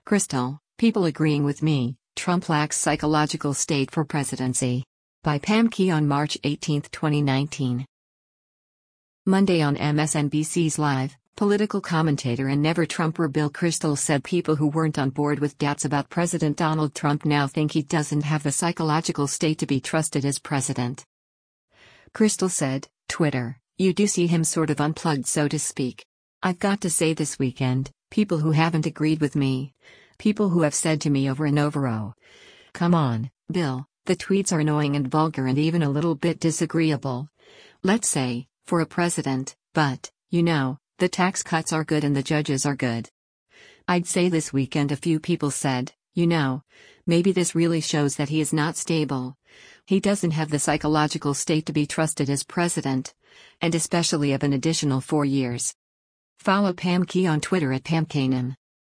Crystal, people agreeing with me, Trump lacks psychological state for presidency. By Pam Key on March 18, 2019. Monday on MSNBC's Live, political commentator and never Trumper Bill Kristol said people who weren't on board with doubts about President Donald Trump now think he doesn't have the psychological state to be trusted as president. Kristol said, Twitter, you do see him sort of unplugged, so to speak. I've got to say this weekend, people who haven't agreed with me, people who have said to me over and over, oh, come on, Bill, the tweets are annoying and vulgar and even a little bit disagreeable. Let's say, for a president, but, the tax cuts are good and the judges are good. I'd say this weekend a few people said, maybe this really shows that he is not stable. He doesn't have the psychological state to be trusted as president, and especially of an additional 4 years. Follow Pam Key on Twitter at PamKanem.